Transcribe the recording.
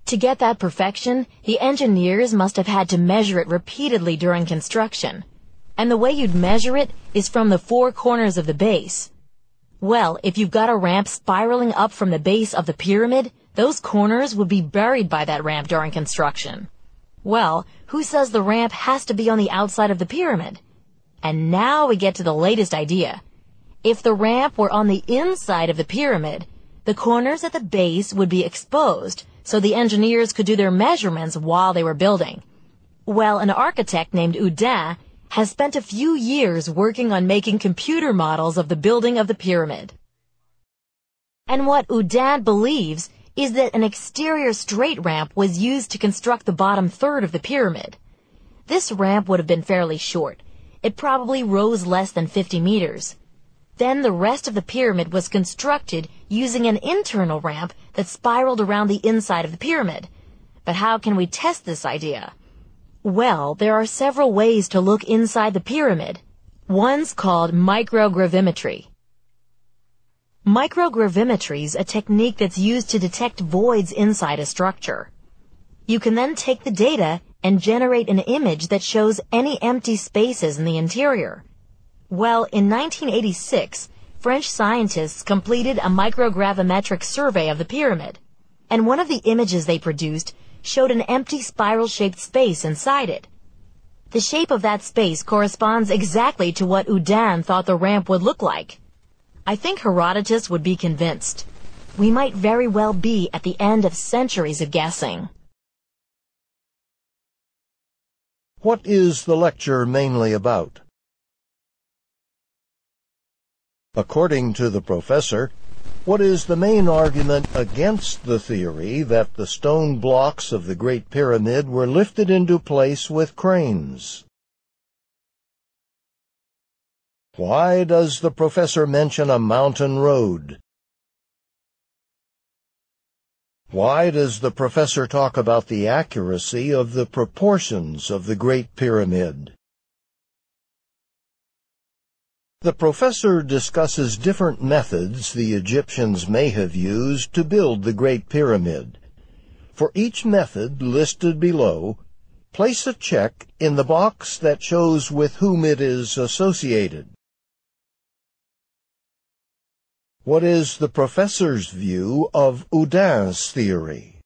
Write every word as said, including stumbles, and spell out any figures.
To get that perfection, the engineers must have had to measure it repeatedly during construction. And the way you'd measure it is from the four corners of the base. Well, if you've got a ramp spiraling up from the base of the pyramid, those corners would be buried by that ramp during construction. Well, who says the ramp has to be on the outside of the pyramid? And now we get to the latest idea. If the ramp were on the inside of the pyramid, the corners at the base would be exposed, so the engineers could do their measurements while they were building. Well, an architect named Houdin has spent a few years working on making computer models of the building of the pyramid. And what Houdin believes is that an exterior straight ramp was used to construct the bottom third of the pyramid. This ramp would have been fairly short. It probably rose less than fifty meters. Then the rest of the pyramid was constructed using an internal ramp that spiraled around the inside of the pyramid. But how can we test this idea? Well, there are several ways to look inside the pyramid. One's called microgravimetry. Microgravimetry is a technique that's used to detect voids inside a structure. You can then take the data and generate an image that shows any empty spaces in the interior. Well, in nineteen eighty-six, French scientists completed a microgravimetric survey of the pyramid, and one of the images they produced showed an empty spiral-shaped space inside it. The shape of that space corresponds exactly to what Houdin thought the ramp would look like. I think Herodotus would be convinced. We might very well be at the end of centuries of guessing. What is the lecture mainly about? According to the professor, what is the main argument against the theory that the stone blocks of the Great Pyramid were lifted into place with cranes? Why does the professor mention a mountain road? Why does the professor talk about the accuracy of the proportions of the Great Pyramid? The professor discusses different methods the Egyptians may have used to build the Great Pyramid. For each method listed below, place a check in the box that shows with whom it is associated. What is the professor's view of Houdin's theory?